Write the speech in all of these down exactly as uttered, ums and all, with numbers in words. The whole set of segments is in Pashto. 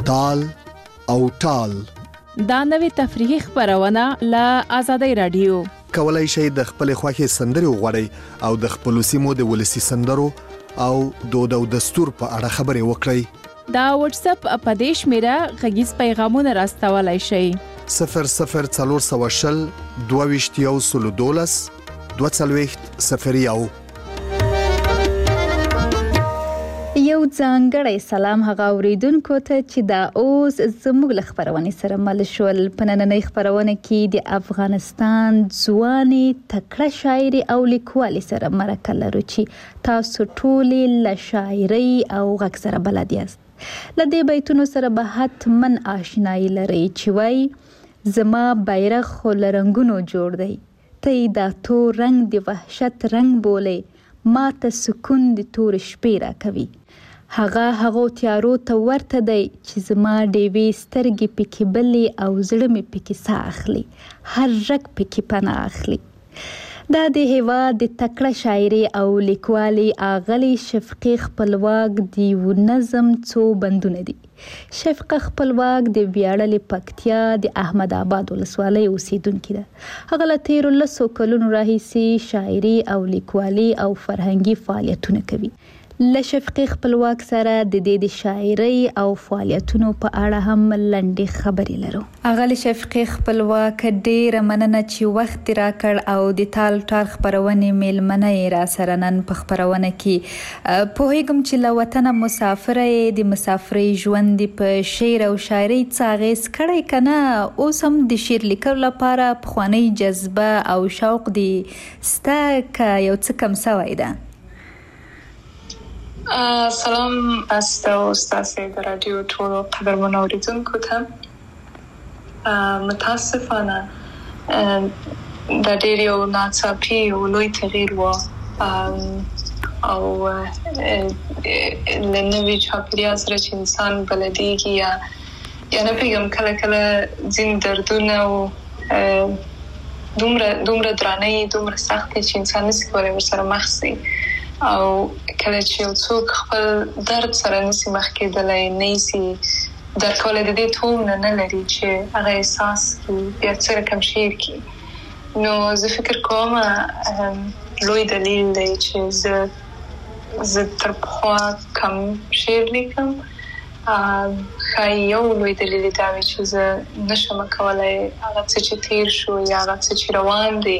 دال او ټال. دا نوې تفریحي خبرونه له آزادۍ رادیو. کولای شئ د خپل خوښې سندرې وغواړئ او د خپل سیمو د ولسی سندرو او دود او دستور په اړه خبرې وکړئ. دا واتس اپ په دې شمیره غږیز پیغامونه راستولای شئ. صفر صفر څلور سوه شل دوه ویشت یو سلو دولس دوه څلوېښت صفر یو. یو ځانګړی سلام هغه اوریدونکو ته چې دا اوس زموږ له خبرونې سره مل شول. په نننۍ خبرونه کې د افغانستان ځوانې تکړه شاعري او لیکوالې سره مرکه لرو چې تاسو ټولې له شاعرۍ او غږ سره بلد یاست. له دې بیتونو سره به حتما آشنایي لرئ چې وایي زما بیرغ خو له رنګونو جوړ دی، ته یې دا تور رنګ د وحشت رنګ بولې، ما ته سکون د تور شپې راکوي. هغه هغو تیارو ته ورته دی چې زما ډیوې سترګې پکې بلې او زړه مې پکې ساه اخلي، هر رګ پکې پناه اخلي. دا د هېواد د تکړه شاعري او لیکوالې آغلې شفقې خپلواک د یو نظم څو بندونه دي. شفقه خپلواک د ویاړلې پکتیا د احمد آباد ولسوالۍ اوسیدونکې ده. هغه له تیرو لسو کلونو راهیسې شاعري او لیکوالي او فرهنګي فعالیتونه کوي. له شفقې خپلواک سره د دې د شاعرۍ او فعالیتونو په اړه هم لنډې خبرې لرو. اغلې شفقې خپلواک ډېره مننه چې وخت راکړ او د تال ټال خبرونې میلمنه یې را سره نن په خبرونه کې. پوهېږم چې له وطنه مسافره یې، د مسافرۍ ژوند په شعر او شاعرۍ څه اغېز کړی که نه؟ اوس هم د شعر لیکلو لپاره پخوانۍ جذبه او شوق دې سته که یو څه کم سوی ده؟ سلام است او ستاسې د رادیو ټولو قدرمنو اوریدونکو ته. متاسفانه دا ډېر یو ناڅاپي او لوی تغییر و او له نوي چاپېریال سره چې انسان بلدېږي یا یا نه پوهېږم کله کله ځینې دردونه او دومره دومره درانه یي، دومره سخت دي چې انسان نسي کولی ورسره مخ سي. او کله چې یو څوک خپل درد سره نسي مخ کېدلی، نه یې سي درک کولی، د دې تومنه نه لري چې هغه احساس کړي، بیا څه رقم شعر کړي. نو زه فکر کوم لوی دلیل دی چې زه زه تر پخوا کم شعر لیکم. ښایي یو لوی دلیل دا وي چې زه نشم کولی هغه څه چې تیر شو یا هغه څه چې روان دی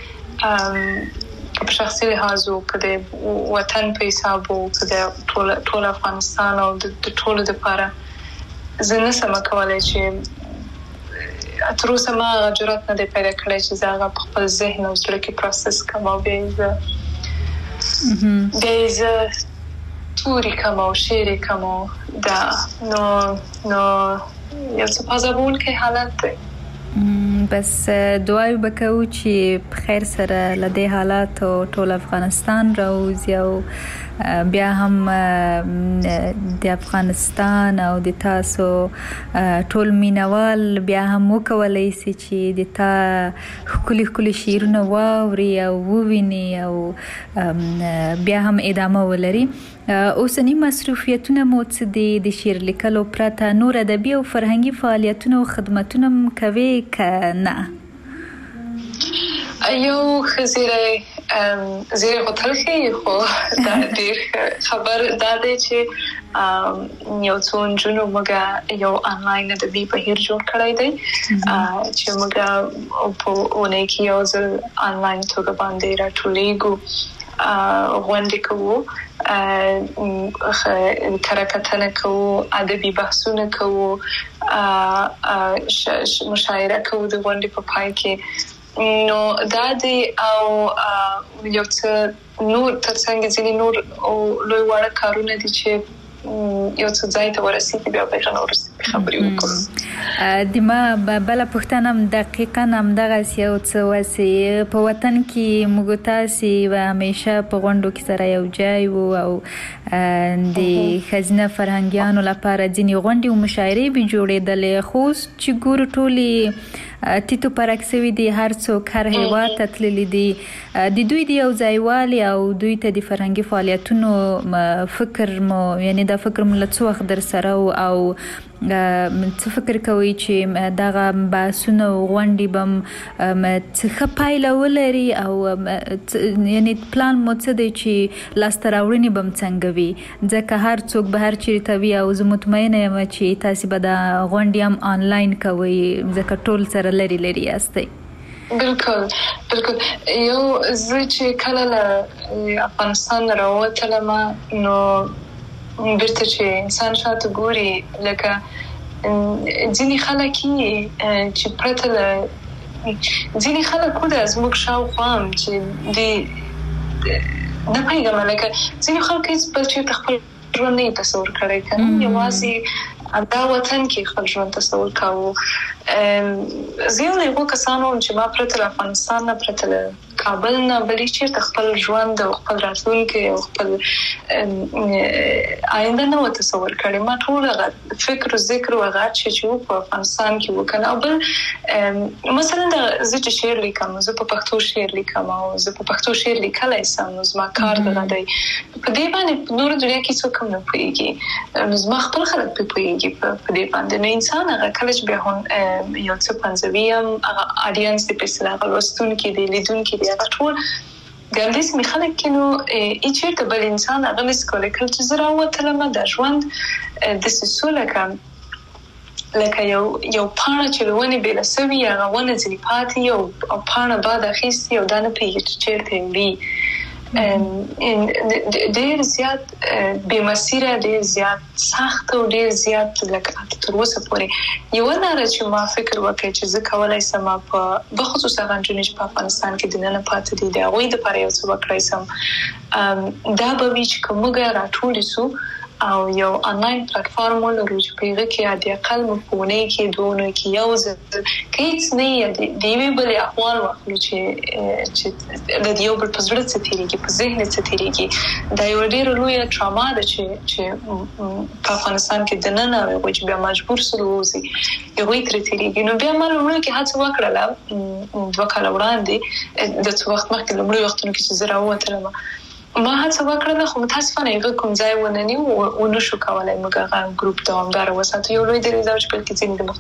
په شخصي لحاظ و که د وطن په حساب و که د ټول افغانستان او د ټولو دپاره زه نسم کولی چې تر اوسه ما هغه جرأت نه دی پیدا کړی چې زه هغه په خپل ذهن او زړه کې پروسس کړم او بیا یې زه بیا یې زه توري کړم او شعر یې کړم. دا نو نو یو څه پازابونکی حالت دی. بس دعای بکو چې په خیر سره له دې حالاتو ټول افغانستان راوځي او بیا هم د افغانستان او د تاسو ټول مینوال بیا هم وکولی سي چې د تا ښکلي ښکلي شعرونه واوري او وویني او بیا هم ادامه ولري. اوسني مصروفیتونه مو څه دي؟ د شعر لیکلو پرته نور ادبي او فرهنګي فعالیتونه او خدمتونه هم کوې که نه؟ یو ښه زیری زیری خو تل ښیي، خو دا ډېر خبر دا دی چې یو څو نجونو موږ یو آنلاین ادبي بهیر جوړ کړی دی چې موږ په اونۍ کې یو ځل آنلاین توګه باندې راټولېږو، غونډې کوو، کره کتنه کوو، ادبي بحثونه کوو، مشاعره کوو د غونډې په پای کې. نو دا دی او یو څه نور ترڅنګ ځینې نور لوی واړه کارونه دي چې یو څه ځای ته ورسېږي، بیا به هغه وروسته خبرې وکړو. د ما بله پوښتنه هم دقیقا همدغسې یو څه وسې په وطن کې موږ تاسې و همیشه په غونډو کې سره یو ځای وو او د ښځینه فرهنګیانو لپاره ځینې غونډې او مشاعرې به جوړېدلې، خو اوس چې ګورو ټولې تیتو پرک سوي دي، هر څوک هر هیواد ته تللي دي. د دوی د یو ځایوالي او دوی ته د فرهنګي فعالیتونو فکر مو یعنی دا فکر مو له څه وخت در سره او څه فکر کوي چې دغه بحثونه غونډې بم څه پایله ولري او یعنی پلان مو څه دی چې لاسته راوړنې بم څنګه وي ځکه هر څوک به هر چیرته وي او زه مطمئنه یم چې تاسو به د غونډې هم آنلاین کوئ ځکه ټول سره لري لري یاستئ. بالکل بالکل یو زه چې کله له افغانستان راووتلم نو بیرته چې انسان شاته ګوري لکه ځینې خلک چې پرته له ځینې خلک خو د زموږ شاوخوا هم چې د نه پوهېږم لکه ځینې خلک هېڅ بل چېرته خپل ژوند نه یې تصور کړی که نه یوازې دا وطن کې خپل ژوند تصور کاوه. زه یو له هغو کسانو وم چې ما پرته له افغانستان نه پرته له کابل نه بل چېرته خپل ژوند او خپل راتلونکی او خپل آینده نه و تصور کړی. ما ټول هغه فکر او ذکر او هغه چې و په افغانستان کې وکړ او بل مثلا زه چې شعر لیکم زه په پښتو شعر لیکم او زه په پښتو شعر لیکلی سم نو زما کار دغه دی په دې باندې په نورو دنیا کې څوک هم نه پوهېږي نو زما خپل خلک پرې پوهېږي په دې باندې نو انسان هغه کله چې بیا هم یو څه پنځوي هم هغه اډینس دی په اصطلاح هغه لوستونکي دی لیدونکي دی هغه ټول ګردیز مې خلک کې نو هېڅ چېرته بل انسان هغه نشي کولی کله چې زه راووتلم دا ژوند داسې سو لکه لکه یو یو پاڼه چې له ونې بېله سوي هغه ونه ځینې پاتې او پاڼه باد اخیستي او دا نه پوهېږي چې چېرته یې وړي. ډېر زیات بې مسیره ډېر زیات سخت او ډېر زیات لکه تر اوسه پورې یوه لاره چې ما فکر وکړی چې زه کولی سم په بخصوص هغه نجونې چې په افغانستان کې دننه پاتې دي د هغوی دپاره یو څه وکړی سم دا به وي چې که موږ راټولې سو او یو آنلاین پلیټفارم ولرو چې په هغه کې حد اقل موږ په اونۍ کې دوه اونیو کې یو ځل که هېڅ نه یې د یوې بلې احوال واخلو چې چې د یو بل په زړه څه تېرېږي په ذهن څه تېرېږي دا یوه ډېره لویه ټراما ده چې چې په افغانستان کې دننه هغوی چې بیا مجبور سول ووځي هغوی ترې تېرېږي. نو بیا ما لومړیو کې هڅه وکړله دوه کاله وړاندې د څه وخت مخکې لومړیو وختونو کې چې زه راووتلم ما هڅه وکړله خو متاسفانه هغه کوم ځای ونه نیو ونشو کولی موږ هغه ګروپ دوامداره وساتو. یو لوی دلیل دا چې بلکې ځینې د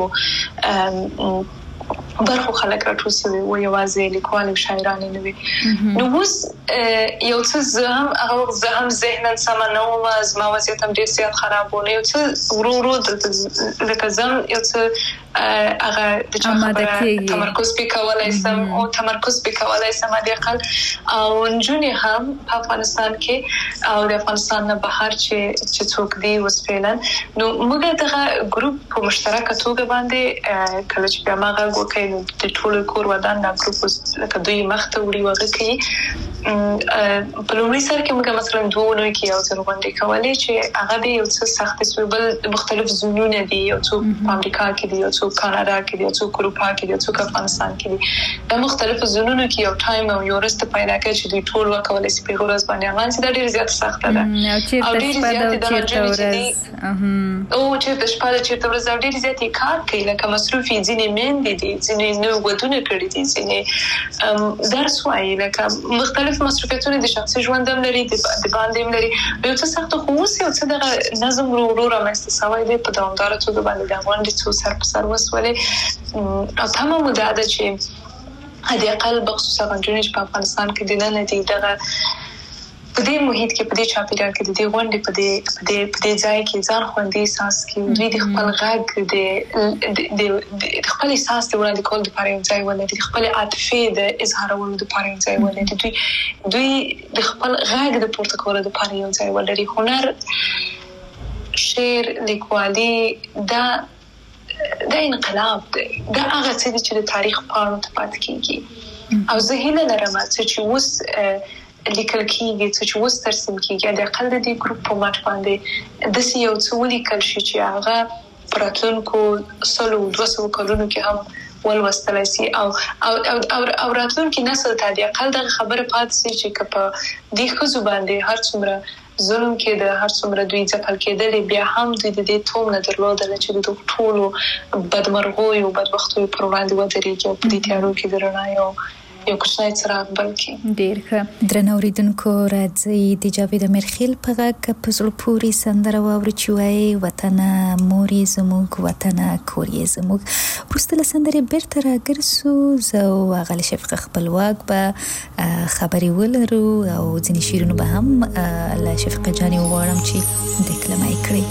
مختلفو برخو خلک راټول سوي وو یوازې لیکوال او شاعران نه وي. نو اوس یو څه زه هم هغه وخت زه هم ذهنا سمه نه وم زما وضعیت هم ډېر زیات خراب و نو یو څه ورو ورو دلته لکه زه هم یو څه هغه د چا خبره تمرکز پې کولی سم او تمرکز پې کولی سم حد اقل او نجونې هم په افغانستان کې او د افغانستان نه بهر چې چې څوک دي اوس فعلا نو موږ دغه ګروپ په مشترکه توګه باندې کله چې بیا ما غږ وکړی نو د ټولو کور ودان دا ګروپ اوس لکه دوی مخته وړي وغه کوي. په لومړي سر کې موږ مثلا دوه اونیو کې یو ځل غونډې کولې چې هغه د یو څه سختې سوې بل مختلف زونونه دي یو څوک په امریکا کې دي یو څوک کاناډا کې دي یو څوک اروپا کې دي یو څوک افغانستان کې دي دا مختلف زونونو کې یو ټایم او یو ورځ پیدا کړي چې دوی ټول وکولای شي په ورځ باندې هغه چې دا ډېر زیات سخته ده او ډېر زیات د ورځ او چې د شپه د چیرته ورځ ډېر زیات کار کوي لکه مصروفي ځینې میندې دي ځینې نو ودونه کړي دي ځینې درس وایي لکه مختلف مصروفیتونه د شخصي ژوند هم لري د باندې هم لري یو څه سخت خو اوس یو څه دغه نظم ورو ورو رامنځته شوی دی په دوامداره توګه باندې د غونډې څو سر په سر وسولې او تمامه موده ده چې حد اقل بخصوص هغه نجونې چې په افغانستان کې دننه دي دغه په دې محیط کې په دې چاپیریال کې د دې غونډې په دې په دې په دې ځای کې ځان خوندي احساس کوي دوی د خپل غږ د د خپل احساس د وړاندې کولو لپاره یو ځای ولري د خپل عاطفې د اظهارولو لپاره یو ځای ولري دوی دوی د خپل غږ د پورته کولو لپاره یو ځای ولري. هنر شعر لیکوالي دا دا انقلاب دی دا هغه څه چې د تاریخ پاڼو ته پاتې کېږي او زه هیله لرم چې اوس لیکل کېږي چې اوس ترسیم کېږي د اقل د دې ګروپ په مټ باندې داسې یو څه ولیکل شي چې هغه په راتلونکو سلو دوه سوو کلونو کې هم ولوستلی سي او او او راتلونکي نسل ته د اقل دغه خبره پاتې سي چې که په دې ښځو باندې هر څومره ظلم کېده هر څومره دوی ځپل کېدلې بیا هم دوی د دې توم نه درلودله چې د دغو ټولو بدمرغیو بدبختیو پر وړاندې ودرېږي او په دې تیارو کې د رڼا یو یو کوچنی څراغ بل کړي. ډیر ښه. درنو اوریدونکو راځي د جاوید امیرخیل په غږ په زړه پورې سندره واورو چې وایي وطن مورې زموږ وطن کورې زموږ. وروسته له سندرې بیرته راګرځو زه او هغه شفقه خپلواک به خبرې ولرو او ځینې شعرونه به هم له شفقه جانې وغواړم چې دکلمه یې کړي.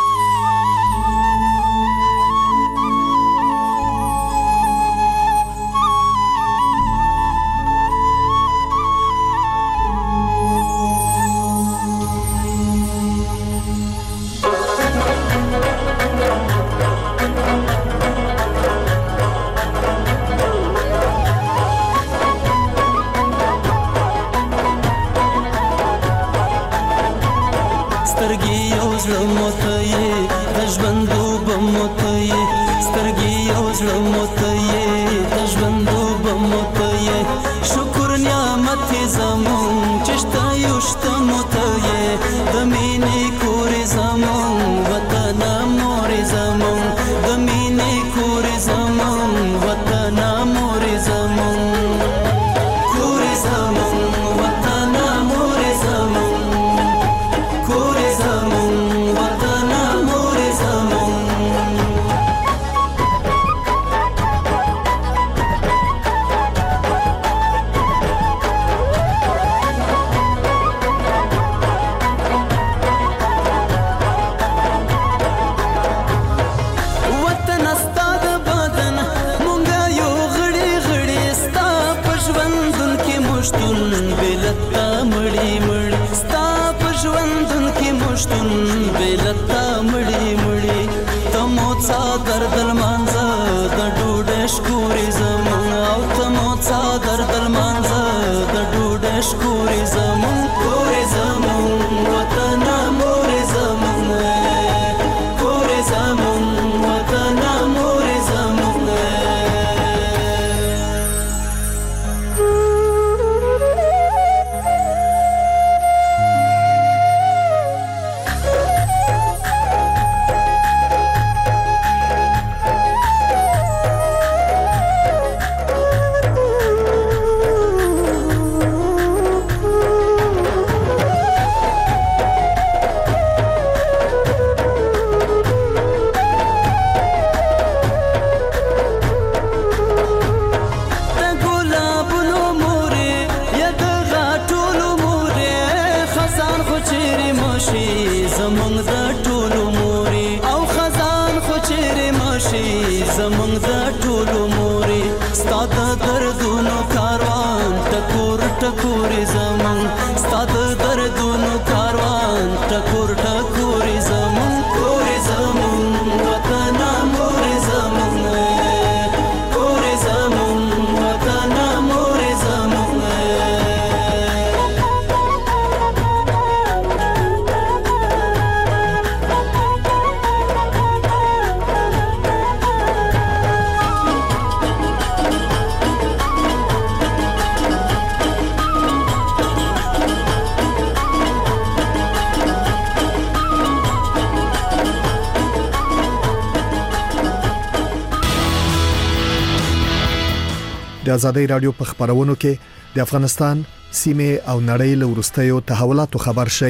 د آزادۍ رادیو په خبرونو کې د افغانستان سیمه او نړۍ له وروستیو تحولاتو خبر شي.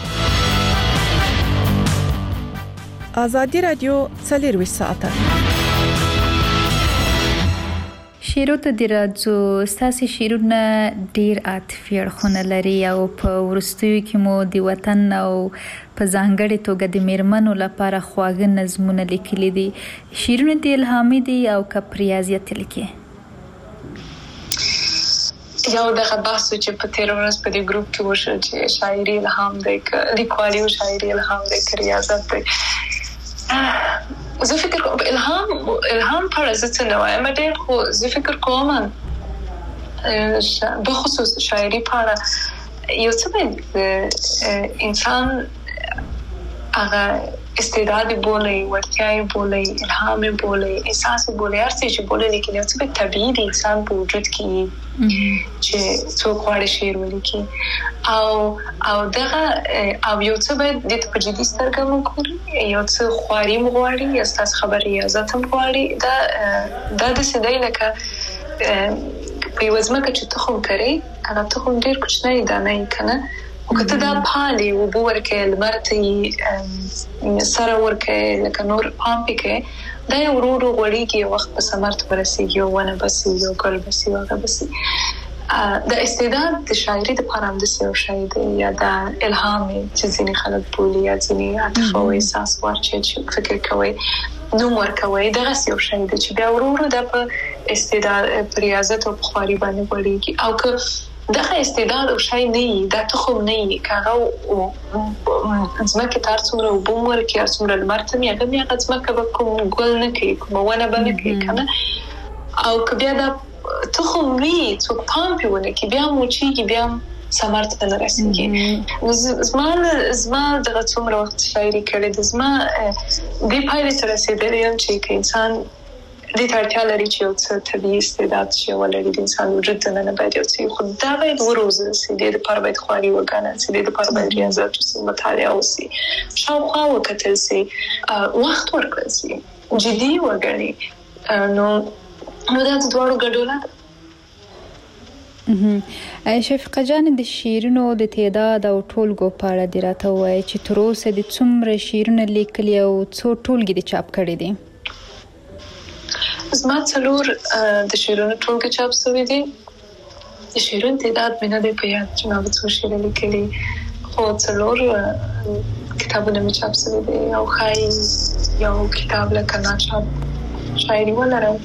آزادۍ رادیو څلور ساعته شیرو ته د راځو. ساسي شیرونه ډیر عاطفي اړخونه لري او په ورستیو کې مو د وطن او په ځانګړي توګه د میرمنو لپاره خواږه نظمونه لیکلي دي. شیرونه د الهامي دي او کپریازیت لیکي. یو دغه بحث چې په تیر ورځ په دې ګروپ کې وشو چې شاعري الهام دی ک لیکوالي او شاعري الهام دی ک ریاضت دی. زه فکر کوم الهام الهام پر څه نه وایم ډېر خو زه فکر کوم به خصوص شاعري پر یو څه انسان هغه استعداد بولي ورتیاي بولي الهام بولي احساس بولي هر څه چې بولي لیکي نو څه طبيعي د انسان په وجود کې چې څوک غواړي شعر ولیکي او او دغه او یو څه باید د تجدید سترګې وګوري یو څه خواري مغواړي استاس خبري ازته مغواړي دا دا د سیدای لکه په یو ځمکه چې تخم کري هغه تخم ډیر کوچنی دانه کنه او کته دا پالي او ورکه لمرته سره ورکه لکه نور پامپ کې دا یو ورو غوړیږي وخت په سمرت ورسیږي او ونه بسي یو ګل بسي او بسي د استعداد د شاعري د پاره د سیو شاعر یا د الهام چې ځینې خلک بولي یا ځینې عاطفه او احساس ورچې چې فکر کوي نو ورکوي دغه سیو شاعر چې بیا ورو د په استعداد پریازت او بخاري باندې وړيږي او که دغه استعداد او شاعر نه دا تخم نه کاغه او ځمکه تر څومره وبمر کې څومره مرته مې هغه مې ځمکه به کوم ګل نه کوي کوم ونه باندې کوي کنه او که بیا دا تخم وی څوک پامپ ونه کې بیا موچیږي بیا سمرت ته رسیږي زما زما دغه څومره وخت شاعري کړې د زما د پایله سره رسیدلې یم چې انسان د ترتیب لري چې یو څه طبيعي استعداد شي ولري د انسان وجود ته نه باید یو څه خو دا باید وروزه سي د لپاره باید خواري وکړي سي د لپاره باید ریاضت او مطالعه وسي شاوخوا وکړي سي وخت ورکړي سي جدي وګڼي نو نو دا د دوړو ګډوله شفیقه جان د شیرونو د تعداد او ټولګو په اړه دی راته وایي چې تر اوسه د څومره شیرونه لیکلي او څو ټولګي د چاپ کړي دي زما څلور د شیرونو ټولګي چاپ شوي دي د شیرونو تعداد مې نه دی په یاد چې ما به څو شعر لیکلي خو څلور کتابونه مې چاپ شوي دي او ښایي یو کتاب لکه ناچاپ شاعري ولرم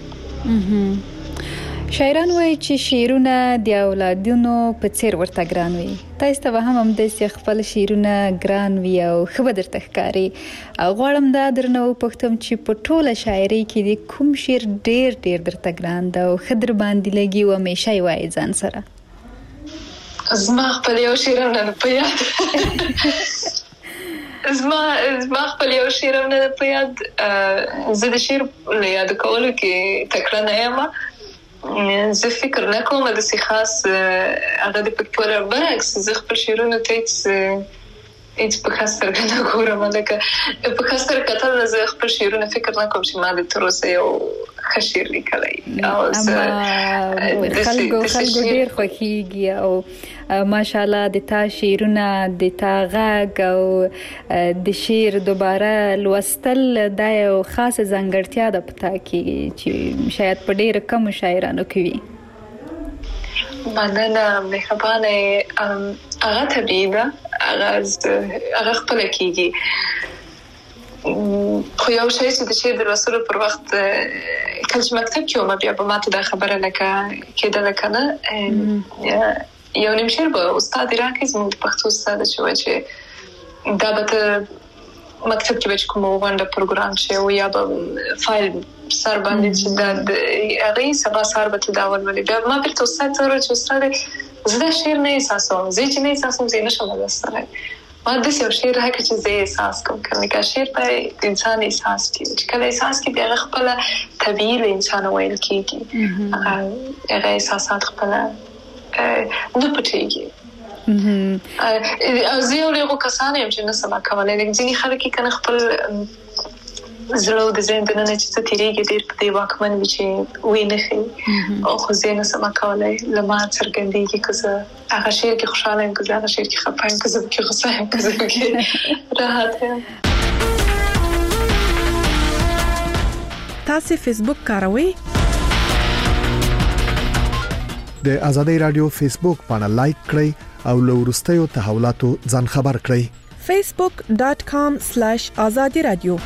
شاعران وایي چې شعرونه د اولادونو په څیر ورته ګران وي تاسو ته هم همداسې خپل شعرونه ګران وي او ښه به درته ښکاري غواړم دا درنه وپوښتم چې په ټوله شاعري کې د کوم شعر ډیر ډیر درته ګران ده او ښه در باندې لګي او همیشه یې وایي ځان سره زما خپل یو شعر هم نه په یاد زما زما خپل یو شعر هم نه په یاد زه د شعر له یاد کولو کې تکړه نه یم زه فکر نه کوم د سي خاص هغه د پکتور برعکس زه خپل شعرونه ته هیڅ په خاصه نه ګورم لکه په خاصه کتل زه خپل شعرونه فکر نه کوم چې ما د تر اوسه یو ښه شعر لیکلی او زه خلکو خلکو ډیر خوښیږي او ماشاءالله د تا شعرونه د تا غږ او د شعر دوباره لوستل دا یو خاصه ځانګړتیا ده په تا کې چې شاید په ډیر کم شاعرانو کې وي مننه مهربانه هغه طبیعي ده هغه هغه خپل کېږي خو یو شی چې د شعر د لوستلو پر وخت کله چې مکتب کې وم بیا به ماته دا خبره لکه کېدله کنه یو نیم شعر به استاد راکړي زموږ د پښتو استاد چې وایي چې دا به ته مکتب کې به کوم ونده پروګرام شي او یا به فایل سر باندې چې دا هغه سبا سر به ته دا ولولې بیا ما بیرته استاد ته ورته استاد زه دا شعر نه احساسوم زه چې نه احساسوم زه نشم لوستلی ما د یو شعر هغه چې زه احساس کوم کله چې شعر په انسان احساس کوي چې کله احساس کوي بیا خپل طبيعي له انسان ویل کیږي هغه احساسات خپل نو پټيږي او زه یو له کسانو یم چې نه سم کولای لکه ځینې خلک کنه خپل زړه د ذهن د نه چې ته تیریږي ډېر په دی واکمن وي چې وې نه خي او خو زه نه سم کولای لما څرګندېږي که زه هغه شعر کې خوشاله یم که زه هغه شعر کې خفه یم که زه کې غصه یم که زه کې راحت یم تاسو فیسبوک کاروئ د ازادي رادیو فیسبوک باندې لایک کړئ او له وروستیو تحولاتو ځان خبر کړئ facebook dot com slash azadi radio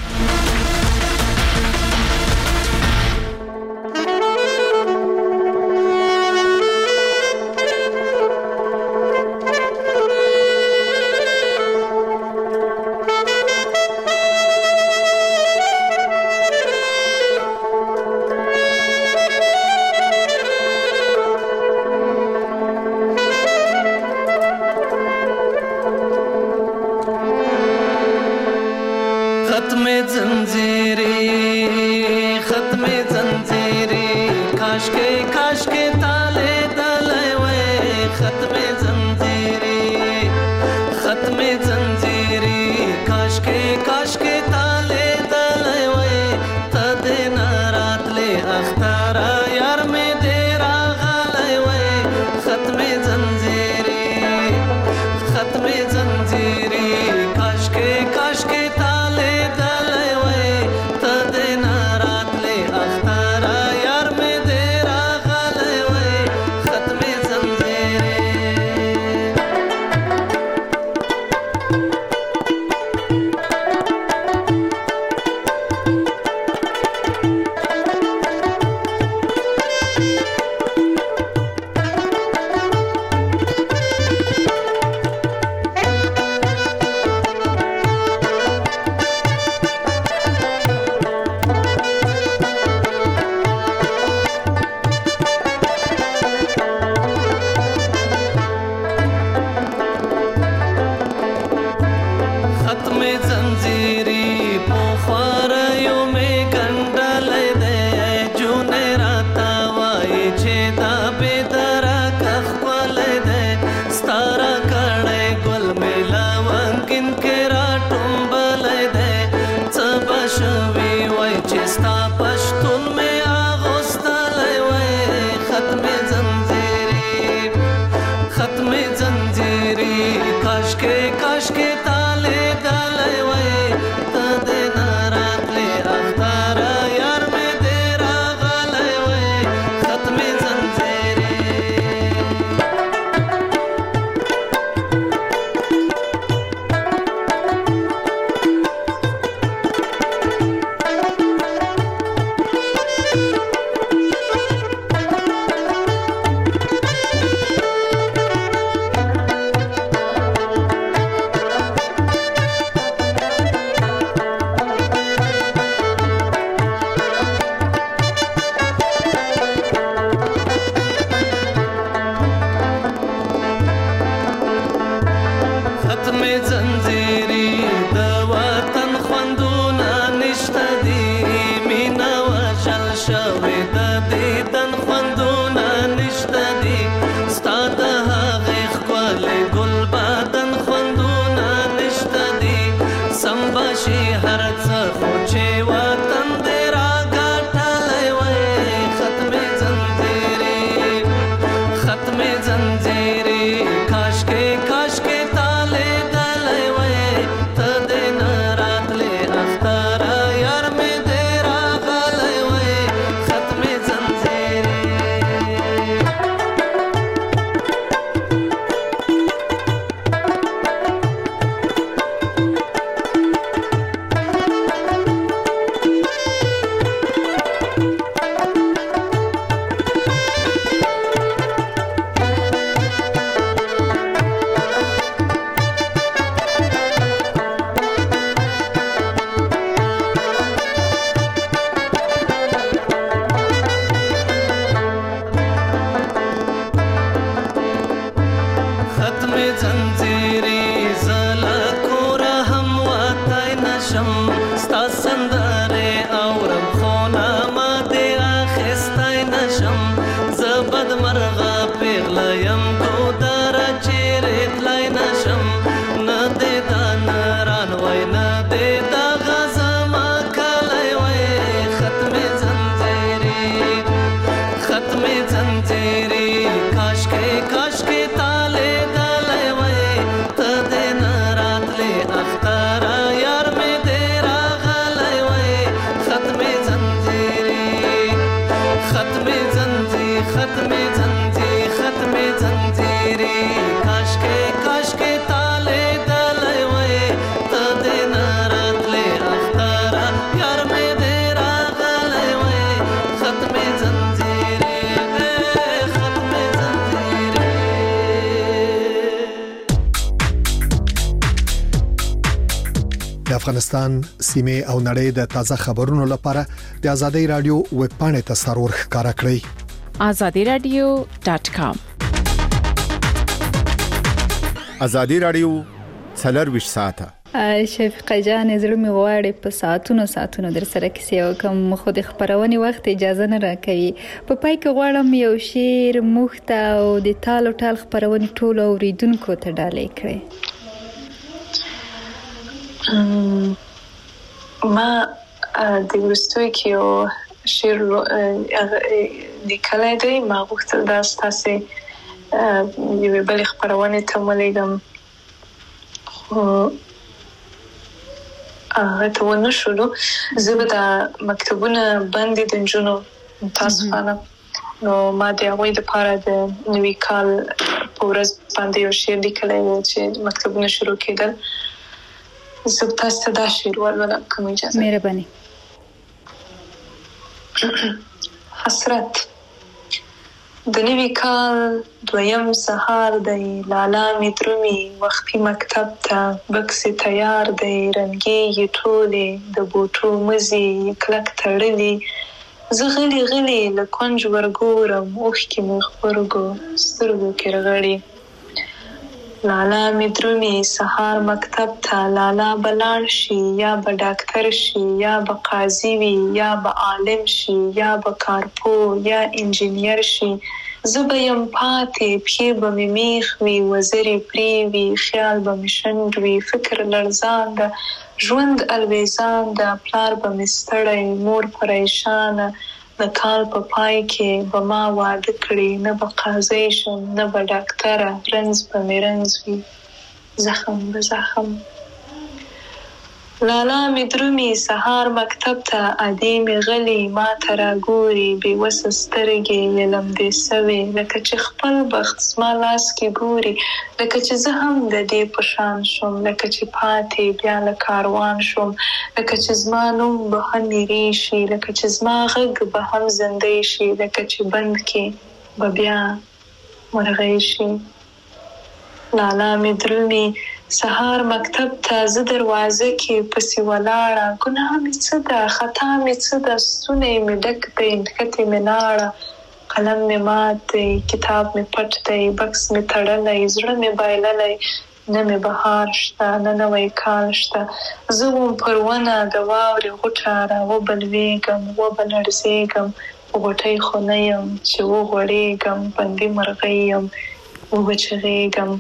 افغانستان سیمه او نړۍ د تازه خبرونو لپاره د آزادۍ رادیو ویب پاڼې ته سرور ښکارا کړئ azadi radio dot com آزادۍ رادیو څلور ساعته شفیقه جان زړه می غواړي په ساعتونو ساعتونو در سره کیسه وکم خو د خبرونې وخت اجازه نه راکوي په پای کې غواړم یو شعر مخته او د تالو ټال خبرونې ټول اوریدونکو ته ډالۍ کړي ما د ورستوي کې یو شعر لیکلی دی ما غوښتل دا ستاسې یوې بلې خپرونې ته ولیږم خو هغه ته ونه شولو زه به دا مکتوبونه بندې د نجونو متاسفانه نو ما د هغوی دپاره د نوي کال په ورځ باندې یو شعر لیکلی و چې مکتوبونه شروع کېدل زه به تاسو ته دا شعر ولولم که مو اجازه مهرباني حسرت د نوي کال دویم سهار دی لالا مې درومي وختي مکتب ته بکس تیار دی رنګې یې ټولې د بوټو مزي کلک تړلي زه غلي غلي له کونج ورګورم اوښکې مې غبرګو سترګو کې رغړي لالا می درومي سهار مکتب ته لالا بلاړ شي یا به ډاکټر شي یا به قاضي وي یا به عالم شي یا به کارپو یا انجینیر شي زه به یم پاتې پښې به مې میخ وي وزرې پرې وي خیال به مې شنډ وي فکر لړزان ده ژوند الویزان ده پلار به مې ستړی مور پریشانه د کال په پای کې به ما واده کړي نه به قاضي شم نه به ډاکټره رنځ به مې رنځ وي زخم به زخم لالا می درومي سهار مکتب ته ادې مې غلي ما ته راګوري بېوسه سترګې یې لمدې سوې لکه چې خپل بخت زما لاس کې ګوري لکه چې زه هم د دې په شان شم لکه چې پاتې بیا له کاروان شم لکه چې زما نوم به هم هېرې شي لکه چې زما غږ به هم زندې شي لکه چې بند کې به بیا مرغۍ شي لالا می درومي سهار مکتب ته زه دروازه کې پسې ولاړه ګناه مې څه ده خطا مې څه ده ستونی مې ډک دی نښتې مې لاړه قلم مې مات دی کتاب مې پټ دی بکس مې تړلی زړه مې بایللی نه مې بهار شته نه نوی کال شته زه وم پر ونه د واورې غوټه را وبلوېږم وبلړزېږم غوټۍ خو نه یم چې وغوړېږم بندي مرغۍ یم وبچغېږم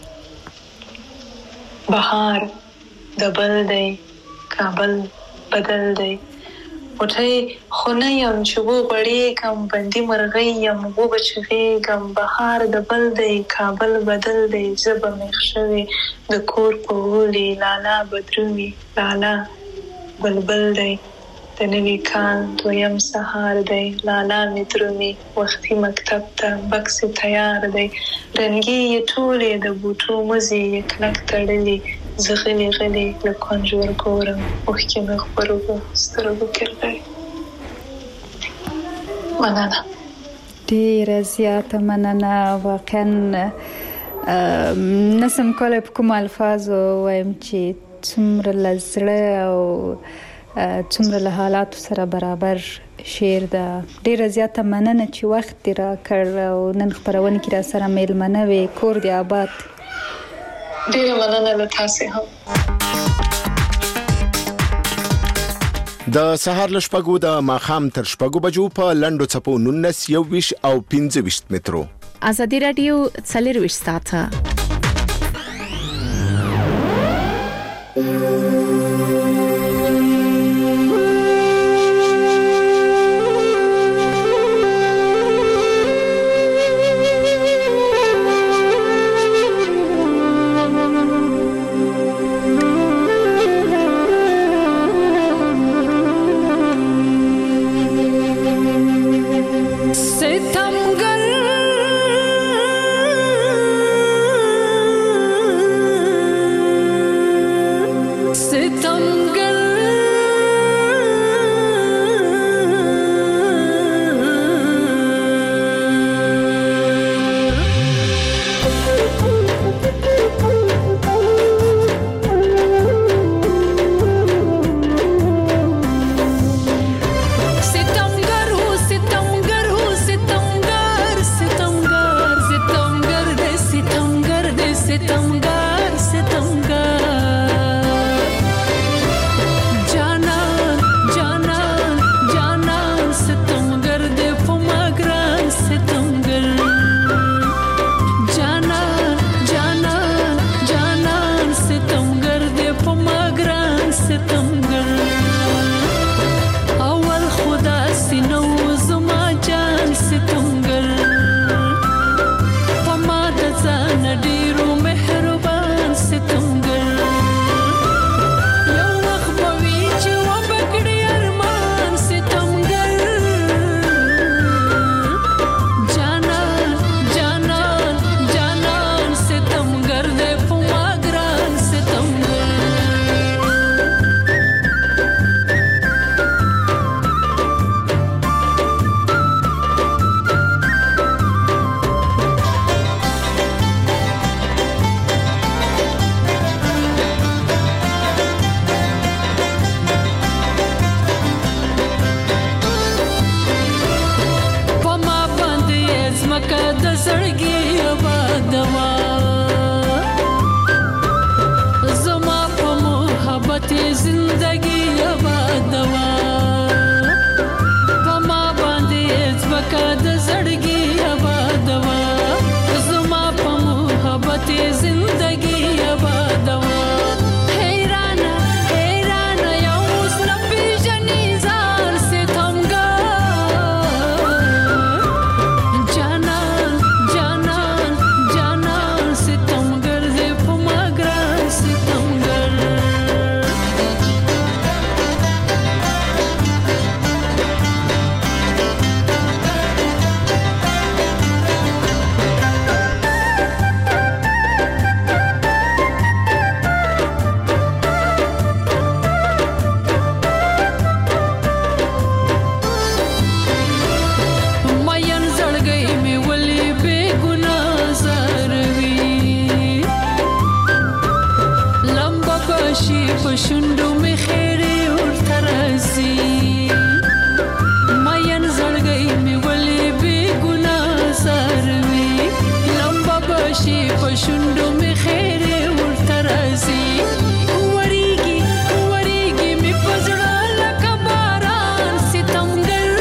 بهار د بل دی کابل بدل دی غوټۍ خو نه یم چې وغوړېږم بندي مرغۍ یم وبچغېږم بهار د بل دی کابل بدل دی زه به میخ شوې د کور په غولي لالا به درومي لالا بلبل دی د نوي کال دویم سهار دی لالا مې درومي وختي مکتب ته بکس تیار دی رنګې یې ټولې د بوټو مزې یې کلک تړلي زه غلې غلې له کونج ورګورم اوښکې مې غبرګو سترګو کې رغړي مننه ډېره زیاته مننه واقعا نسم کولی په کوم الفاظو وایم چې څومره له زړه او څومره له حالاتو سره برابر شعر ده ډیره زیاته مننه چې وخت دې راکړ او نن خپرونه کې را سره میلمنه وې کور دې آباد ډیره مننه له تاسو هم د سهار له شپږو د ماښام تر شپږو بجو په لنډو څپو نولس یوویش او پنځه ویشت مترو ازادي رادیو څلور ویشت ساعته زندگی آبادوا پما باندې ځمکه د زړګي آبادوا زما په محبت زندگی آبادوا پښوندو می خیره ورته راځي ماین زړګی می ولې بې ګناه ساروي لمبه بشي پښوندو می خیره ورته راځي وریږي وریږي می پزړه لکه باران ستمګر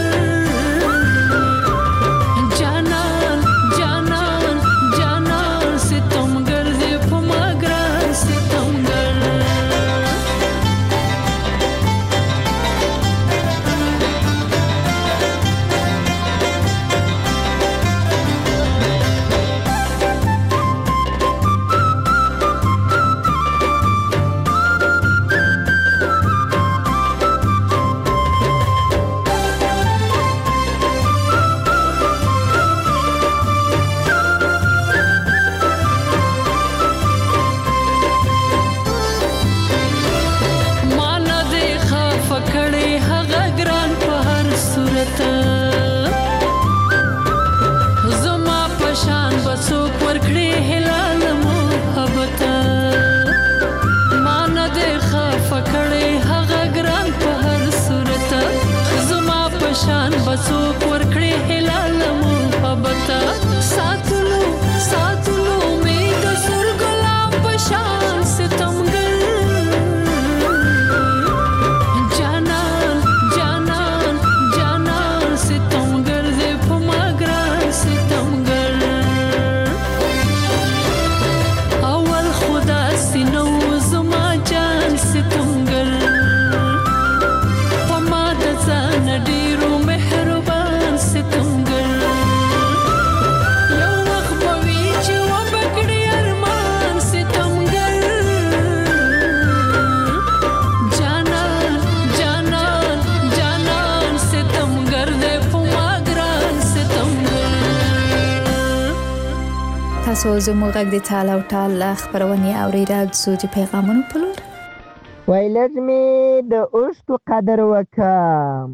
جانان جانان جانان ستمګر دې په ما ګران ستمګر زما پشان بڅوک ورکړي هلال محبت مان دې خفه کړي هغه ګران په هر صورت زما پشان بڅوک ورکړي هلال محبت ساتلو ساتلو می د سر ګلاب پشان ستمګر تاسو زموږ غږ د ټال او ټال خبرونه اوریدل زو د پیغامونو په لور وای لږمې د اوښکو قدر وکړه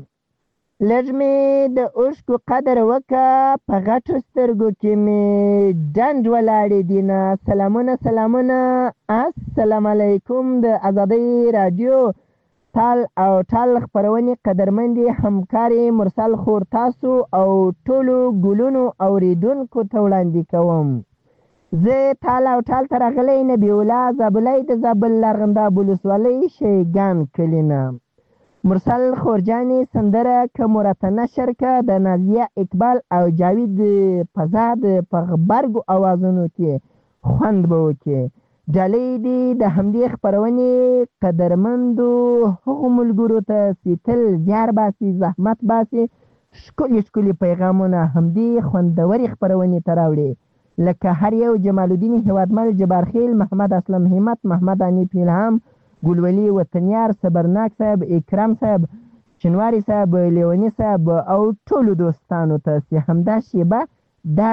لږمې د اوښکو قدر وکړه په غټو سترګو کې مې ډنډ ولاړې دینه سلامونه سلامونه السلام علیکم د آزادۍ رادیو ټال او ټال خبرونه قدرمندي همکاري مرسل خور تاسو او ټولو ګلونو اوریدونکو ته وړاندې کوم زه ټال او ټال ته راغلی نبي الله زابلی د زابل لرغنداب ولسوالۍ شیګان کلي نه مرسل خورجانې سندره که مو راته نشر که د نازیه اقبال او جاوید فضاد په غبرګو اوازونو کې خوند به وکړي ډالۍ دي د همدې خپرونې قدرمندو هغو ملګرو ته چې تل زیار باسي زحمت باسي ښکلي ښکلي پیغامونه همدې خوندورې خپرونې ته راوړي لکه هر یو جمال الدین هیوادمل جبارخیل محمد اسلم همت محمد انیف الهام ګلولي وطنیار صبرناک صاحب اکرام صاحب چنواری صاحب لیونی صاحب او ټولو دوستانو ته چې همدا شیبه دا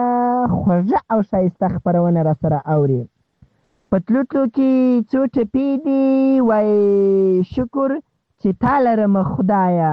خوږه او ښایسته خپرونه را سره اوري په تلو تلو کې څو ټپې دي وای شکر چې تا لرم خدایه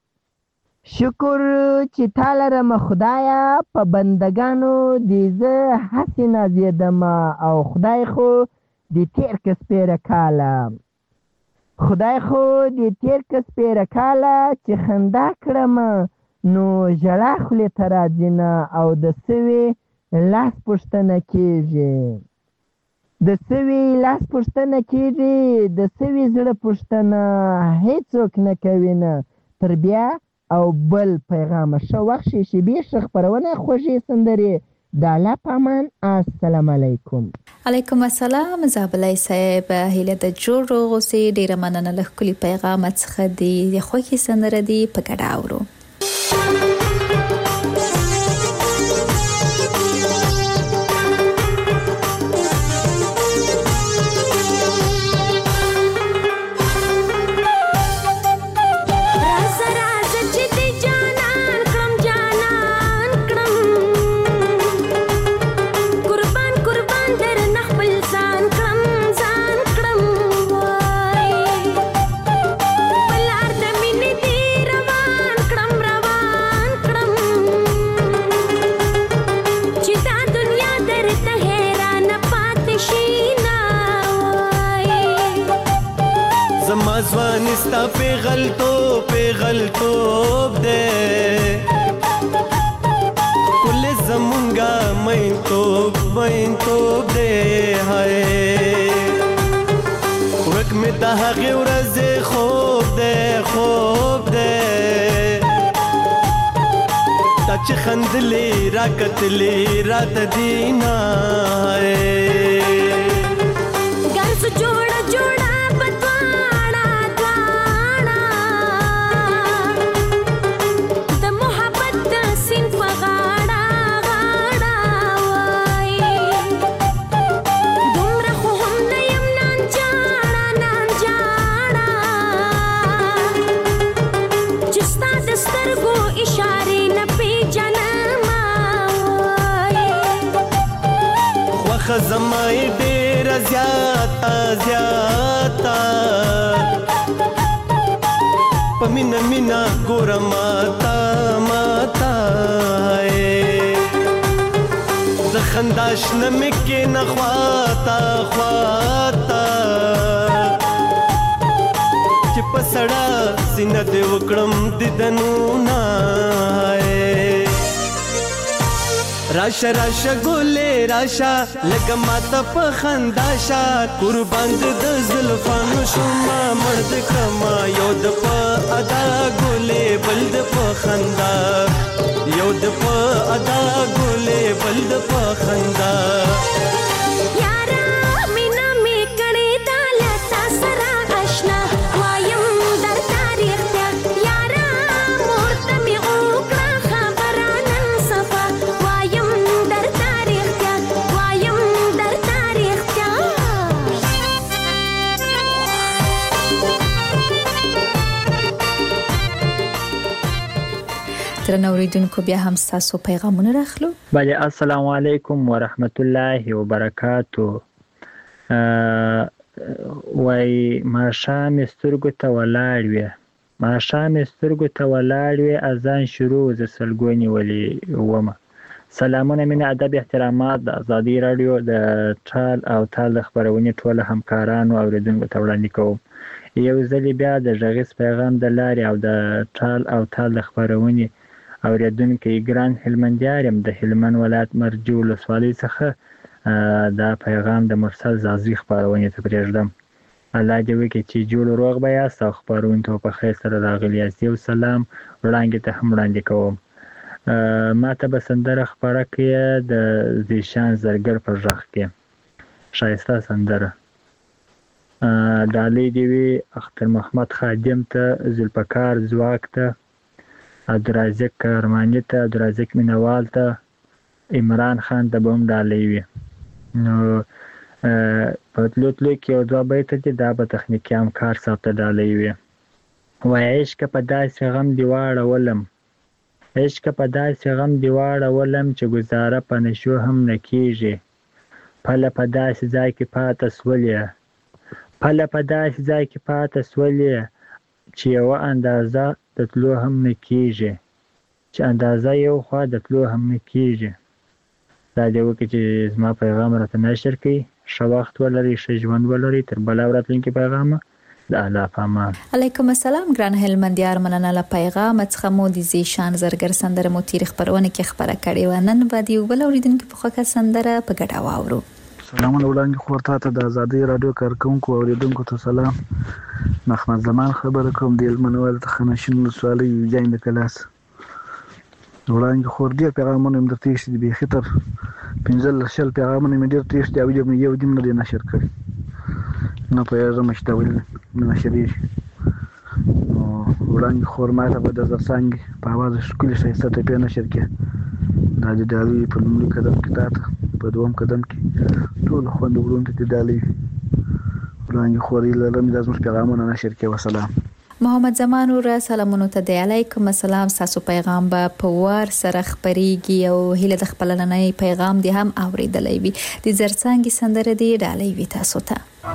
شکر چې تا لرم خدایه په بندګانو دې زه هسې نازېدم او خدای خو دې تېر که سپېره کاله خدای خو دې تېر که سپېره کاله چې خندا کړم نو ژړا خولې ته راځي نه او د سوې لاس پوښتنه کېږي د سوي لاس پوښتنه کېږي، د سوي زړه پوښتنه هیڅوک نه کوي نه. تر بیا او بل پیغامه ښه وخت شي شیبې ښه خپرونه خوږې سندرې د الله په امان. السلام علیکم. علیکم السلام زابلای صاحب، هیله د جوړ روغ اوسې. ډیره مننه له ښکلي پیغام څخه دی. د خوښې سندره دی په ګډه اورو. ځوانستا پیغلتوب پیغلتوب دے کل زمونگا مین توب مین توب دے ہائے ورک میں دا حقی ورز خوب دے خوب دے تا چی خندلی را کتلی رات دینا ہائے گرز جوڑا جوڑا زمائی دیر زیادہ زیادہ پمینا مینا گورا ماتا ماتا زخنداش نمکی نخواتا خواتا چی پسڑا سینہ دے وکڑم دیدنونا راشا راشا گولے راشا لگا ماتا پا خنداشا قربان د زلفانو شما مرد کما یود پا ادا گولے بلد پا خندا یود پا ادا گولے بلد پا خندا یارا مینا میں کڑے دالا تاسرا اشنا وایم در تاریخ تیا یارا مورتمی اوکڑا خبرانن صفا درنو اوریدونکو بیا هم تاسو پیغامونه راخلو. بله السلام علیکم ورحمت الله وبرکاتو. وای ماښام سترګو ته ولاړ وې ماښام سترګو ته ولاړ وې اذان شروع ز سلګونی ولې ومه. سلامونه مینه ادب احترامات د ازادي رادیو د ټال او تال خبرونې ټول همکارانو اوریدونکو ته وړاندې کوم. یو ځل بیا د غږیز پیغام د لارې او د ټال او تال خبرونې اوریدونکو ګران هلمندیار يم د هلمند ولایت مرجو ولسوالۍ څخه دا پیغام د مرسل زازي خبرونه ته پرېږدم. الله دې وکړي چې جوړ روغ به یاست او خبرونه ته په خیر سره راغلي یاست. یو سلام وړاندې ته هم وړاندې کوم. ما ته به سندره خبره کړې د زیشان زرګر په غږ کې شایسته سندره. ډالۍ دې وي اختر محمد خادم ته ذوالفقار ځواک ته عبدالرازق کرمانی ته عبدالرازق مینوال ته عمران خان ته به هم ډالۍ وي. نو په تلو تلو کې یو دوه بیته دي دا به تخنیکي همکار صاحب ته ډالۍ وي. وایي عشق په داسې غم دې واړولم عشق په داسې غم دې واړولم چې ګزاره په نشو هم نه کېږي. پله په داسې ځای کې پاته سولې پله په داسې ځای کې پاته سولې چې یوه اندازه د تلو هم نه کېږي چې اندازه یو خوا د تلو هم نه کېږي. دا دې وکړي چې زما پیغام راته نشر کړي. ښه وخت ولرئ ښه ژوند ولرئ. تر بله راتلونکي پیغامه د الله په امان. علیکم السلام ګران هلمندیار، مننه له پیغام څخه مو د زیشان زرګر سندره مو تیر خبرونه کې خبره کړې و. نن به د یو بل اوریدونکي په خوښه سندره په ګډه واورو. سلامونه وړاندې خو ورته ته د ازادي رادیو کارکونکو او اوریدونکو ته سلام. محمد زمان خبره کوم د المنوال ته خناشین ولسوالۍ جاین د کلاس. وړاندې خو ډېر پیغامونه مې درته ایښي دي، بیخي تر پنځلس شل پیغامونه مې ډېر تېر دي او یو یو دې نه دی نشر کړی، نه پوهېږم چې دا ولې نه نشرېږي. نو وړاندې خور ما ته به د زرڅانګې په اواز ښکلې ښایسته ټپې نشر کړې. دا د ډالۍ په لومړي قدم کې تا ته، په دوم قدم کې ټولو خویندو وروڼو ته د ډالۍ وړاندې خورې لرم دا زموږ پیغامونه نشر کړې. وسلام. محمد زمان ور سلامونه ته دی علیکم السلام. تاسو پیغام به په وار سره خبريږي او هله د خپل نننۍ پیغام دی هم اوریدلای وي. د زرڅانګې سندره دی ډالۍ وي تاسو ته.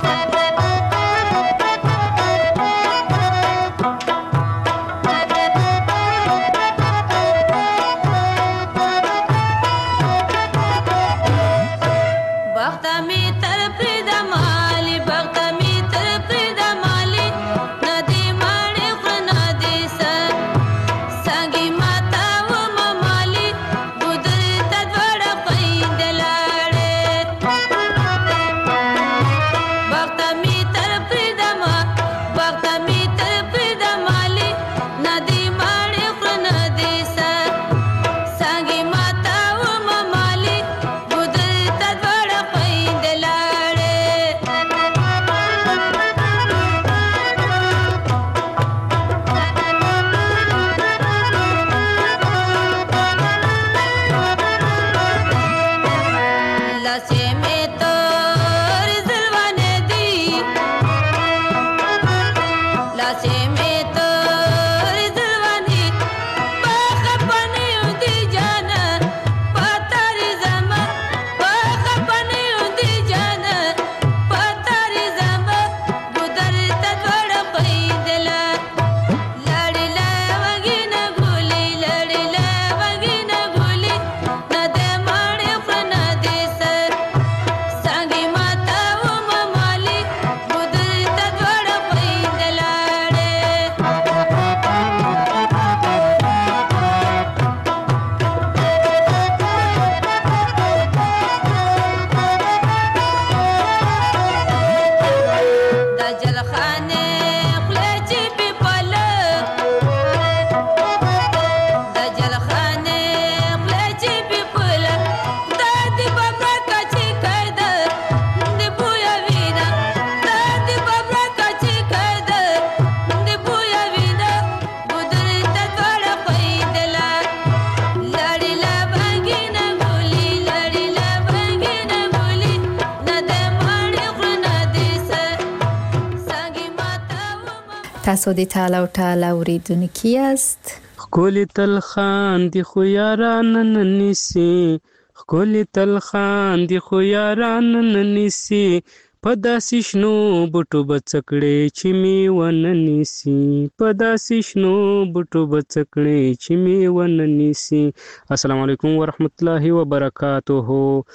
تاسو د ټاله او ټاله اوریدونکي یاست. ښکلي تل خاندي خو یاران نه نیسي، ښکلي تل خاندي خو یاران نه نیسي، په داسې شنو بوټو به څه کړې چې مې ونه نیسي، په داسې شنو بوټو به څه کړې چې مې ونه نیسي. السلام علیکم ورحمت الله وبرکاته.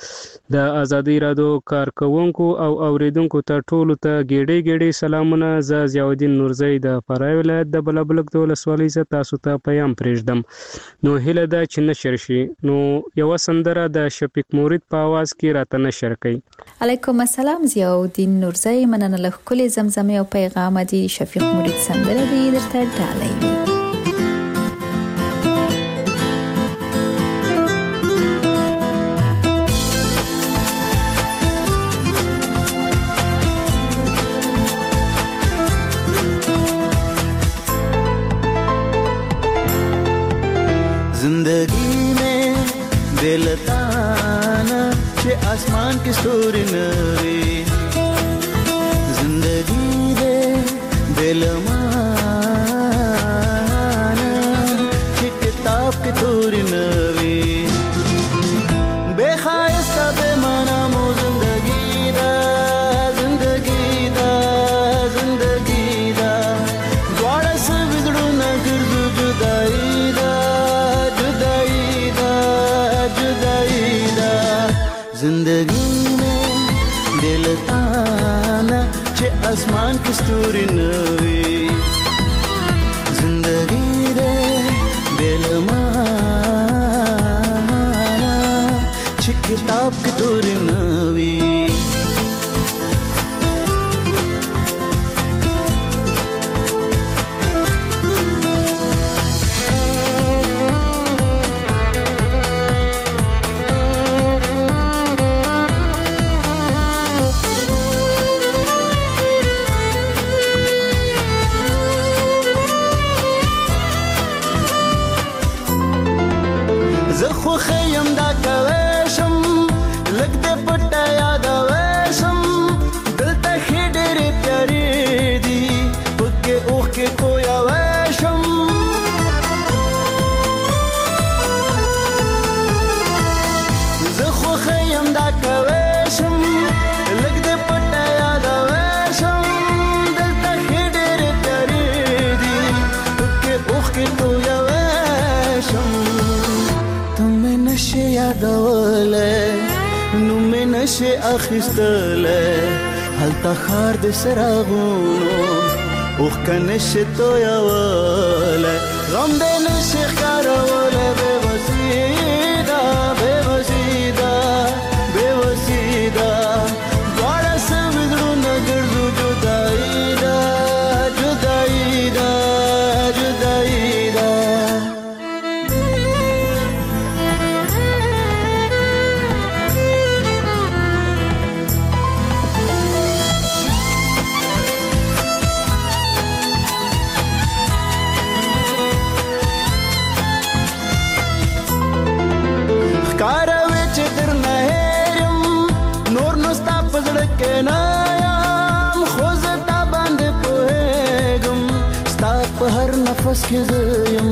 د ازادي رادیو کارکونکو او اوریدونکو ته ټولو ته ګېډې ګېډې سلامونه. زه ضیاءالدین نورزی د فراه ولایت د بلابلک د ولسوالۍ څخه تاسو ته پیغام پرېږدم. نو هیله ده چې نشر شي. نو یوه سندره د شفیق مورید په اواز کې راته نشر کړئ. علیکم السلام ضیاءالدین نورزی. مننه له ښکلې زمزمې او پیغام دی. شفیق مورید سندره دی درته ډالۍ وي. जिंदगी में बेलताना चे आसमान की स्तूरी नवी, जिंदगी दे बेलमाना चे किताब की तूरी नवी, बेखायस्ता बेमाना मो जिंदगी दा, जिंदगी दा, जिंदगी दा, द्वारा से बिगड़ू न गिरजू जुदाई दा, जिंदगी में दिल ताना चे आसमान की स्तूरी नवी, जिंदगी दे दिल माना चे किताब की तूरी नवी. نشي اخیستله هلته خار د سراغونو اوخ کنشي تویواله غم دې نشي ښکاروله بې وسیده بې وسیده بې وسیده دواړه سوي زړونه ګرځو جدایي ده جدایي ده جدایي ده ښکاروي چې درنه هېرم نور نو ستا په زړه کې نه یم خو زه تا باندې پوهېږم ستا په هر نفس کې زه یم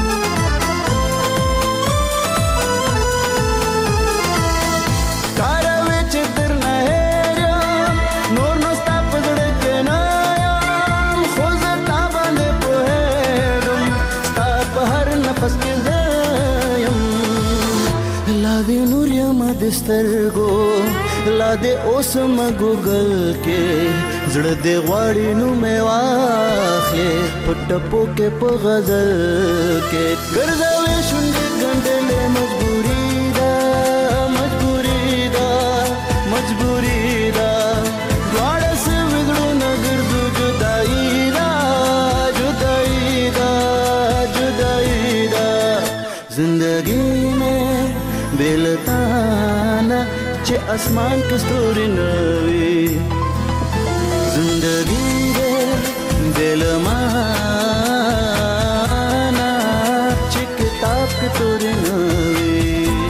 ښکاروي چې درنه هېرم نور نو ستا په زړه کې نه یم خو زه تا باندې پوهېږم ستا په هر نفس کې زه یم لا دې نور یم د سترګو لا دې اوس م ګوګل کې زړه دې غواړي نو مې واخلې په ټپو کې په غزل کې ګرځوي شونډې ګنډلې مجبوري ده مجبوري ده مجبوري ده دواړه سوي زړونه ګرځو جدایي ده جدایي ده جدایي ده زندګي مې بلتانا چې اسمان کې ستوري نه وي زندګي دې بلمانا چې کتاب کې ستوري نه وي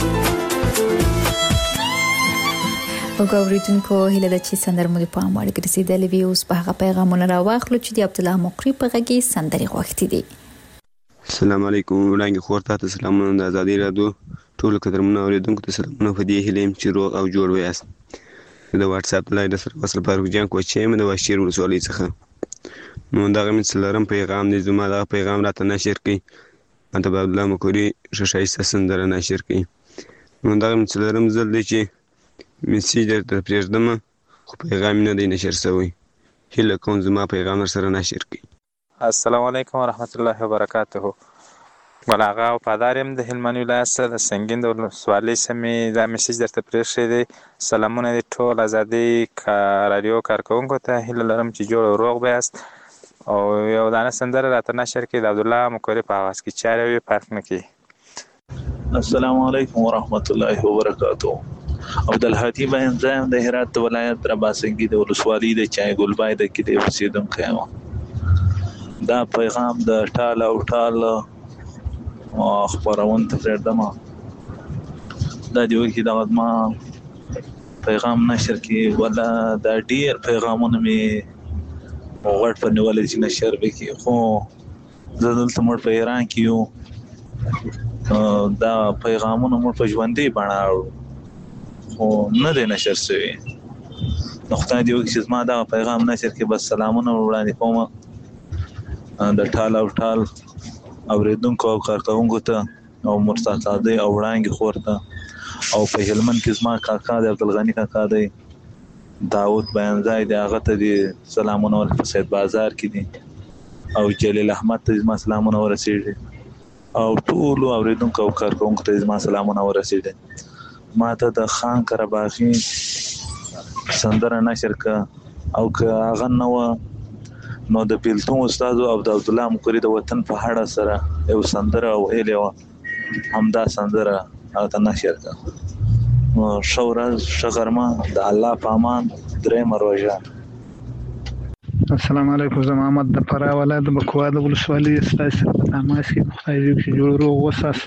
وګورئ کو هله د چې سندر مو په امر کې رسیدلې وي اوس په هغه پیغامونه راوخلو چې د عبد الله مقری په غږی سندري غوښتي دي. السلام علیکم وړاندې خور ته سلامونه د ازادي رادیو ټول قدرمنو اوریدونکو ته سلامونه په دې هیله چې روغ او جوړ ویاست. د واتس اپ لایډ سره وصل فاروق جان کوچې مې د واشیر ولسوالۍ څخه نو دا غو مثلرم پیغام دې زما دا پیغام راته نشر کړي انت عبد الله مقری شایسته سندره نشر کړي نو دا مثلرم زل دي چې میسیج درته پرېږدم خو پیغام نه دی نشر شوی هیله کوم زما پیغام سره نشر کړي. السلام علیکم ورحمت الله وبرکاته. بلاغه او پادارم د هلمند ولایت څخه د سنگین د ولسوالۍ سمې دا میسیج درته پرېښی دی. سلامونه دي ټول ازادي رادیو کارکوونکو ته هیله لرم چې جوړ او روغ بیاست او یو دانه سندره راته نشر کړي د عبدالله مقری په آواز کې چارې وي فرق نه کړي. السلام علیکم ورحمت الله وبرکاته. عبدالهادي باین زایم د هرات ولایت رباسنګي د ولسوالۍ د چای ګلبای د کې د اوسیدونکو یم. دا پیغام د ټال او ټال خبرون ته پرېږدم دا دی وکي دا ما پیغام نشر کی ولا دا ډیر پیغامونه می وغړ په نیولې چې نشر وکي خو زه دلته مړ په ایران کې یو دا پیغامونه مړ په ژوندۍ بڼه خو نه دی نشر شوی نو خدای دې وکړي چې زما دا پیغام نشر کې بس سلامونه وړاندې کوم د ټال او ټال اوریدونکو او کارکوونکو ته او مرتضی دی او وړاندې خور ته او په هلمند کې زما کاکا دی عبدالغنی کاکا دی داود بیانځای دی هغه ته دی سلامونه ورته سید بازار کې دي او جلیل احمد ته زما سلامونه ورسېږي او ټول اوریدونکو او کارکوونکو ته زما سلامونه ورسېږي. ما ته د خان کرباخي سندره نشر کا او که هغه نو نو د پیلتون استاد او د عبد الله مقری د وطن په هړه سره یو سندره او الیو همدا سندره هغه نشر کا شورز شغرما د الله پامان درې مروجه. السلام علیکم زما محمد د فرا ولایت د بکوا د ولسوالۍ ستاسو په تماس کې خدای دې چې جوړ روغ وساس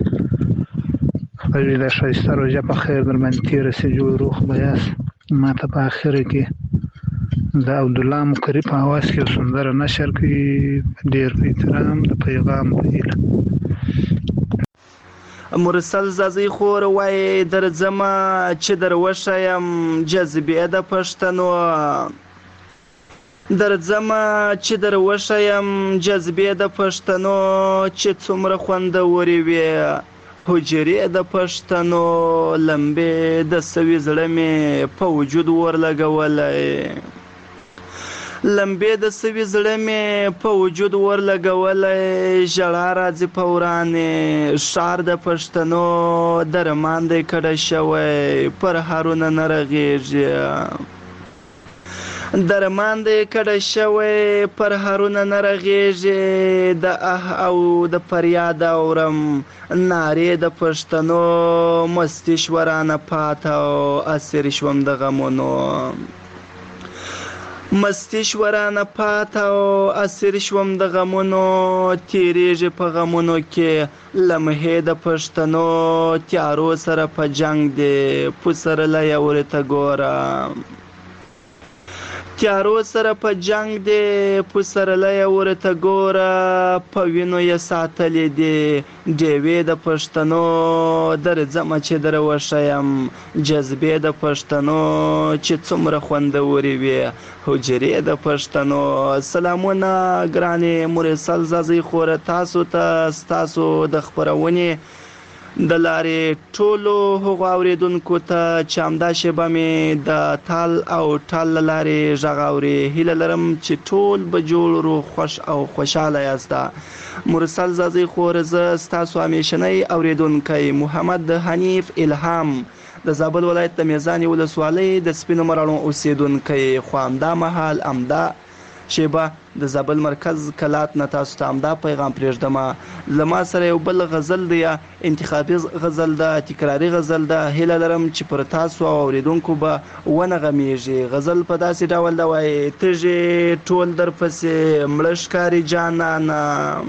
خدای دې شایسته روزه په خیر در باندې تیر سي جوړ روغ بیاس. ما ته په اخر کې د عبد الله مقری په आवाज کې سندره نشر کړي ډیر په احترام د پیغام دی. مرسل زازی خور وای درځما چې دروښیم جذبې د پښتنو درځما چې دروښیم جذبې د پښتنو چې څومره خوندوري وي حجرې د پښتنو لمبې د سوي زړه مې په وجود ورلګولی لمبې د سوي زړه مې په وجود ورلګولی ژړا راځي په ورانې ښار د پښتنو درمان دی کډه شوی پر هارونه نه رغېږي درمان دی کډه شوی پر هارونه نه رغېږي د اه او د فریاد اورم نارې د پښتنو مستي شورانه پاته او اسیر شوم د غمونو مستی شورانه پاته او اسیر شوم د غمونو تیریږي په غمونو کې لمحې د پښتنو تیارو سره په جنگ دی پسرلی ورته ګوره تیارو سره په جنگ دی پسرلی ورته ګوره په وینو یې ساتلې دي ډیوې د پښتنو درځمه چې در وښیم جذبې د پښتنو چې څومره خوندورې وي حجرې د پښتنو. سلامونه ګرانې مرسل زازۍ خوره تاسو ته ستاسو د خپرونې د لارې ټولو هغو اورېدونکو ته چې همدا شیبه مې د تال او ټال له لارې غږ اوري هیله لرم چې ټول به جوړ روغ خوش او خوشحاله یاسته. مرسل زازۍ خور زه ستاسو همیشنی اورېدونکی محمد حنیف الهام د زابل ولایت د میزانې ولسوالۍ د سپینو مراڼو اوسېدونکی خو همدا مهال همدا شیبه د زابل مرکز کلات نه تاسو ته همدا پیغام پرېږدم. له ما سره یو بل غزل دی یا انتخابي غزل ده تکراري غزل ده هیله لرم چې پر تاسو او اورېدونکو به ونغمیږي. غزل په داسې ډول ده وایي تږې ټول درپسې مړه ښکاري جانانه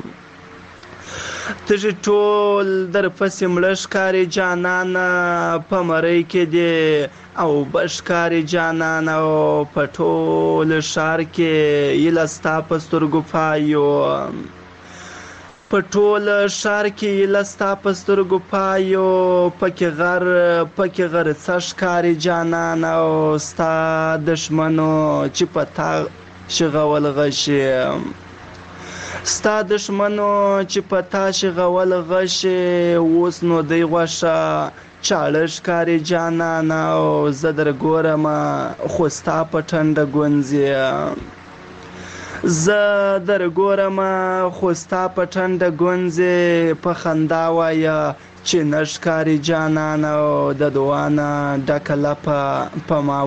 تږي ټول درپسې مړه ښکاري جانانه په مرۍ کې دی او بشکاري جانان او په ټول ښار کې ایله ستا په سترګو پایو په ټول ښار کې ایله ستا په سترګو پایو پکې غر پکې غر څه ښکاري جانان او ستا دښمنو چې په تا شغول غشي ستا دښمنو چې په تا شغول غشي اوس نو دی غوښه چاړه ښکاري جانانه او زه در ګورمه خو ستا په ټنډه ګونځې زه در ګورمه خو ستا په ټنډه ګونځې په خندا وایه چې نه ښکاري جانانه او د دوانه ډکه لپه په ما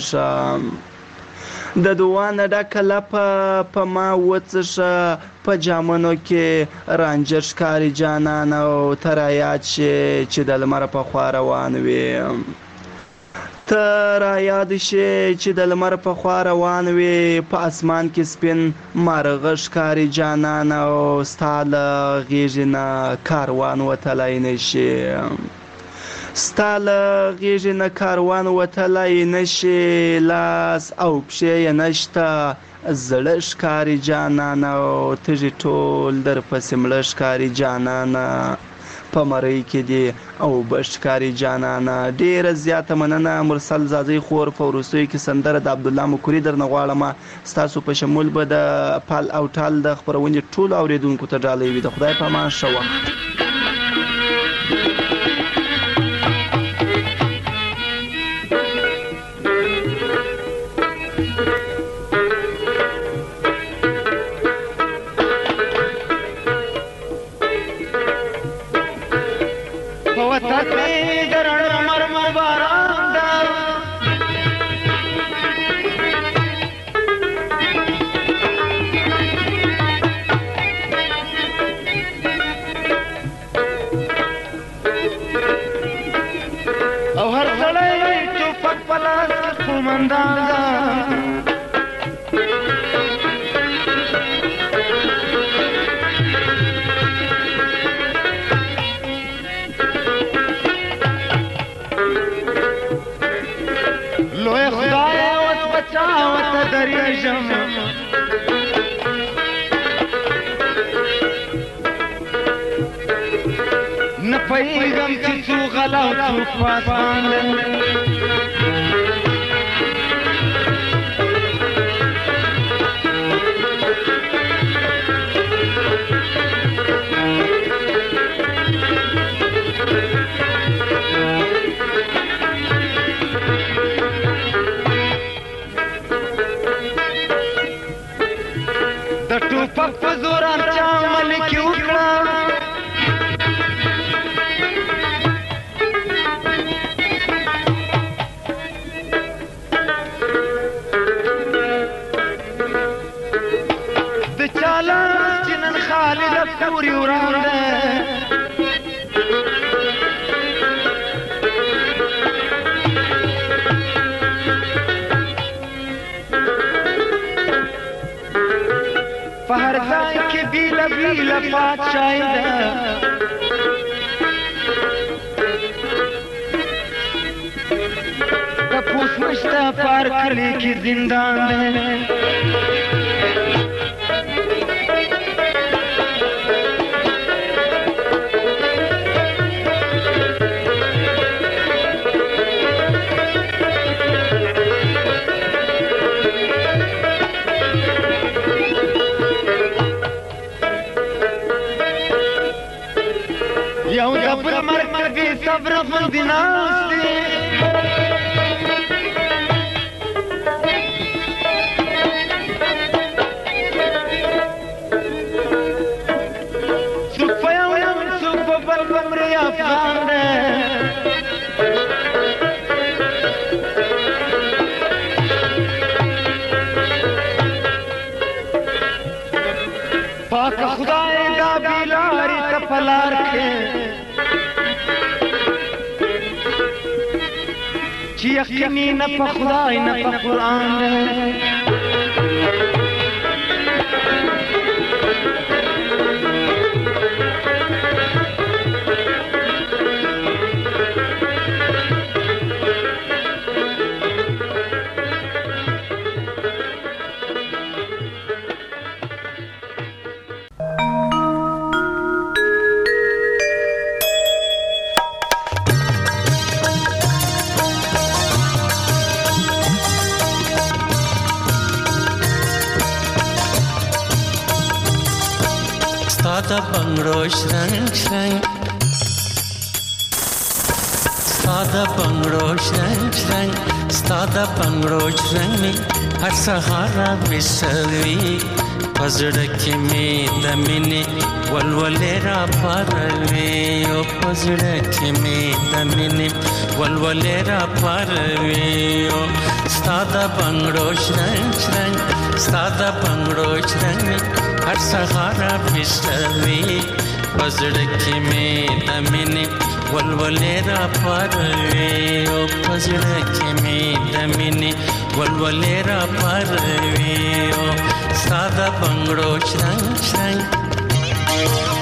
وڅښه د دوانه ډکه لپه په ما وڅښه په جامنو کې رانجه ښکاري جانانه او ته رایاد شې چې د لمر په خوا روان وې ته رایاد شې چې د لمر په خوا روان وې په اسمان کې سپین مارغه ښکاري جانانه او ستا له غېږې نه کاروان وتلی نه شي ستا له غېږې نه کاروان وتلی نه شي لاس او پښې یې نشته زړه ښکاري جانانه او تږي ټول درپسې مړه ښکاري جانانه په مرۍ کې دی او به ښکاري جانانه. ډېره زیاته مننه مرسل زازۍ خور. په وروستیو کې سندره د عبدالله مکوري درنه غواړم ستاسو په شمول به د پال او ټال د خپرونې ټولو اورېدونکو ته ډالۍ وي. د خدای په امان ښه وخت. نپوهیږم چې څو غلا او څوک پاسبان ټوپک په زور چا ملک وکړه د چاله چې نن خالد پورې وران ده په هر ځای کې بیله بیله پادشاهي ده تپوس نشته په هر کلي کې زندان ده یو دبل مرکز صبر غوندې ناست دی څوک په یو یم څوک په بل بمرې افغان دی پاک خدای دا بیلاری ته په لار کې چې یقیني نه په خدای نه په قرآن دی Stada bangro shrang shrang Stada bangro shrang shrang Stada bangro shrang mi har sahara visarvi Pazda ke me damine walwale ra parve O pazda ke me damine walwale ra parve O Stada bangro shrang shrang Stada bangro shrang mi har sahara visarvi Pazda ke me damine walwale ra parve O pazda ke me damine walwale ra parve O Sada bangro shrang shrang